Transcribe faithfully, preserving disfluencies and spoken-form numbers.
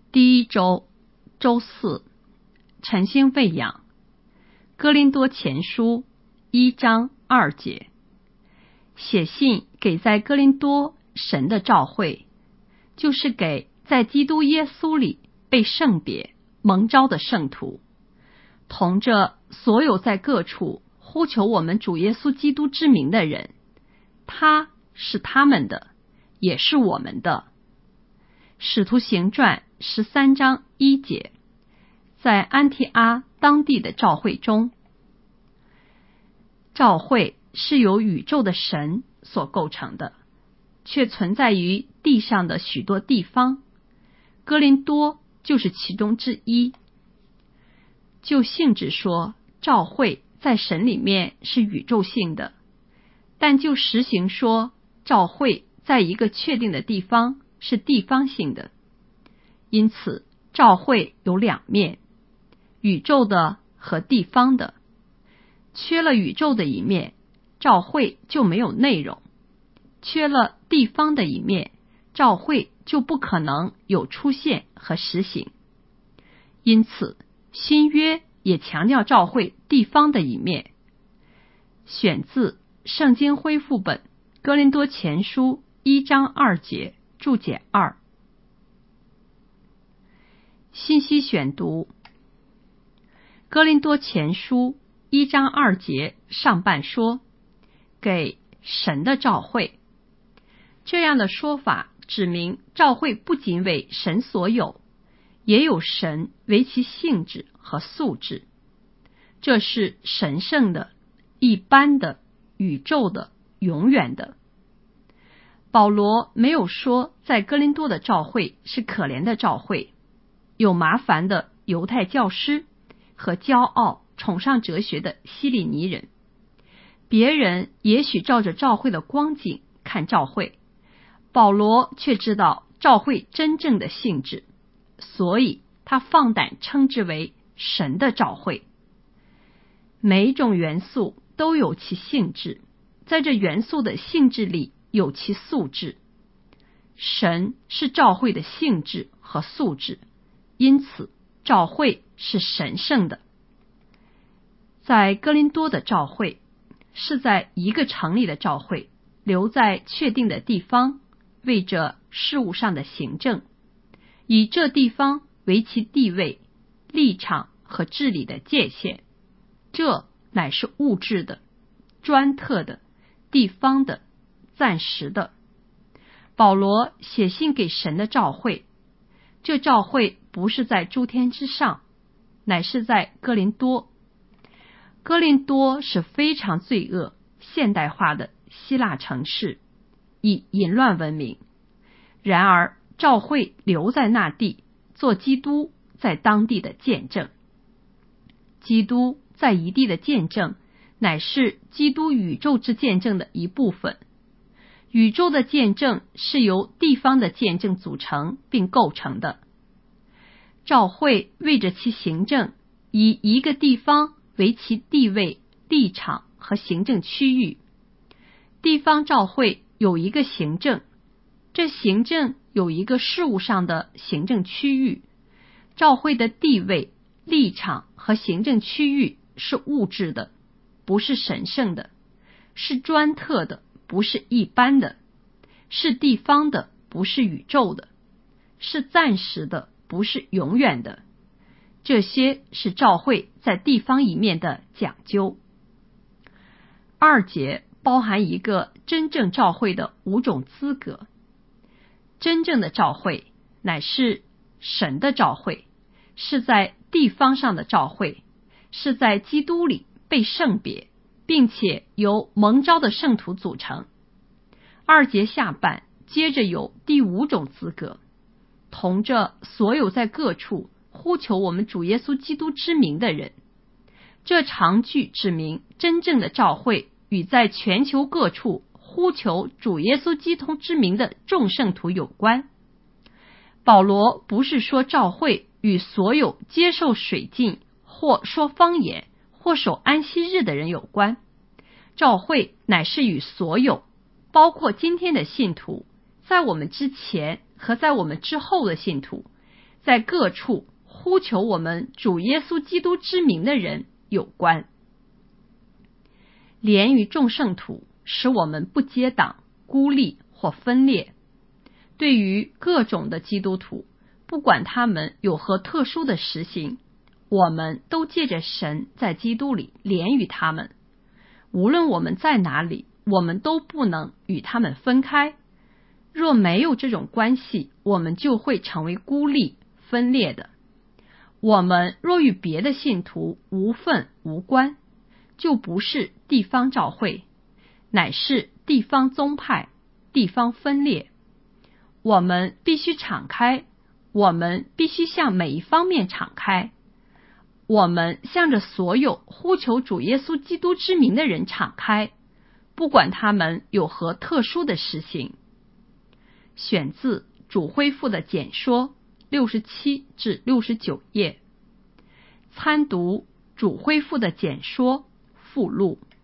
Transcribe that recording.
第一周周四，晨星喂养。哥林多前书一章二节，写信给在哥林多神的召会，就是给在基督耶稣里被圣别蒙召的圣徒，同着所有在各处呼求我们主耶稣基督之名的人，他是他们的，也是我们的。使徒行传十三章一节，在安提阿当地的召会中，召会是由宇宙的神所构成的，却存在于地上的许多地方，哥林多就是其中之一。就性质说，召会在神里面是宇宙性的，但就实行说，召会在一个确定的地方是地方性的。因此召会有两面，宇宙的和地方的。缺了宇宙的一面，召会就没有内容；缺了地方的一面，召会就不可能有出现和实行。因此新约也强调召会地方的一面。选自圣经恢复本哥林多前书一章二节注解二。信息选读：哥林多前书一章二节上半说，给神的召会。这样的说法指明召会不仅为神所有，也有神为其性质和素质。这是神圣的、一般的、宇宙的、永远的。保罗没有说在哥林多的召会是可怜的召会，有麻烦的犹太教师和骄傲崇尚哲学的希利尼人。别人也许照着召会的光景看召会，保罗却知道召会真正的性质，所以他放胆称之为神的召会。每一种元素都有其性质，在这元素的性质里有其素质。神是召会的性质和素质，因此召会是神圣的。在哥林多的召会是在一个城里的召会，留在确定的地方，为着事务上的行政，以这地方为其地位、立场和治理的界限。这乃是物质的、专特的、地方的、暂时的。保罗写信给神的召会，这召会不是在诸天之上，乃是在哥林多。哥林多是非常罪恶、现代化的希腊城市，以淫乱闻名。然而召会留在那地，做基督在当地的见证。基督在一地的见证，乃是基督宇宙之见证的一部分。宇宙的见证是由地方的见证组成并构成的。召会为着其行政，以一个地方为其地位、立场和行政区域。地方召会有一个行政，这行政有一个事务上的行政区域。召会的地位、立场和行政区域是物质的，不是神圣的；是专特的，不是一般的；是地方的，不是宇宙的；是暂时的，不是永远的。这些是召会在地方一面的讲究。二节包含一个真正召会的五种资格。真正的召会乃是神的召会，是在地方上的召会，是在基督里被圣别，并且由蒙召的圣徒组成。二节下半接着有第五种资格，同着所有在各处呼求我们主耶稣基督之名的人。这长句指明真正的召会与在全球各处呼求主耶稣基督之名的众圣徒有关。保罗不是说召会与所有接受水浸或说方言或守安息日的人有关，召会乃是与所有，包括今天的信徒，在我们之前和在我们之后的信徒， 在各处呼求我们主耶稣基督之名的人有关。连于众圣徒，使我们不结党、孤立或分裂。对于各种的基督徒，不管他们有何特殊的实行，我们都借着神在基督里连于他们。无论我们在哪里，我们都不能与他们分开。若没有这种关系，我们就会成为孤立、分裂的。我们若与别的信徒无分无关，就不是地方教会，乃是地方宗派、地方分裂。我们必须敞开，我们必须向每一方面敞开。我们向着所有呼求主耶稣基督之名的人敞开，不管他们有何特殊的实行。选自主恢复的简说六十七至六十九页，参读主恢复的简说附录。